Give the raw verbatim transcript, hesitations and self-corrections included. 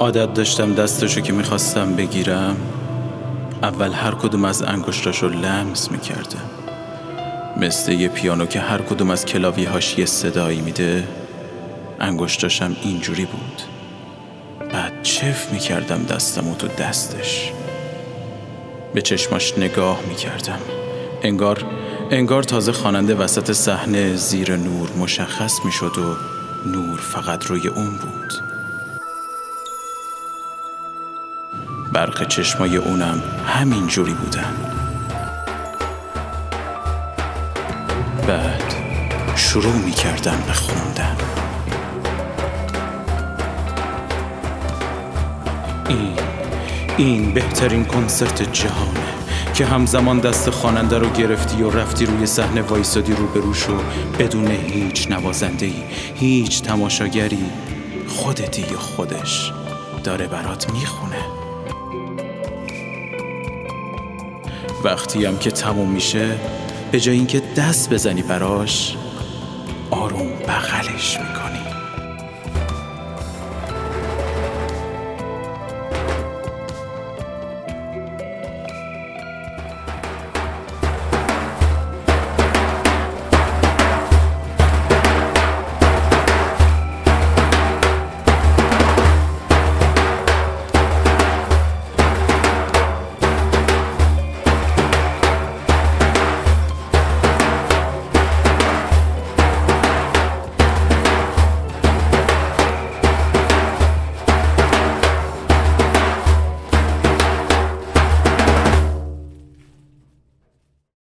عادت داشتم دستشو که میخواستم بگیرم اول هر کدوم از انگشتاشو لمس میکردم، مثل یه پیانو که هر کدوم از کلاویهاش یه صدایی میده. انگشتاشم اینجوری بود. بعد چف میکردم دستمو تو دستش، به چشماش نگاه میکردم، انگار انگار تازه خواننده وسط صحنه زیر نور مشخص میشد و نور فقط روی اون بود. برق چشمای اونم همین جوری بودن. بعد شروع میکردم به خوندن. این این بهترین کنسرت جهانه که همزمان دست خواننده رو گرفتی و رفتی روی صحنه وایسادی روبروش و بدون هیچ نوازنده‌ای، هیچ تماشاگری، خودتی یا خودش داره برات میخونه. وقتی هم که تموم میشه، به جای اینکه دست بزنی براش، آروم بغلش میکنی.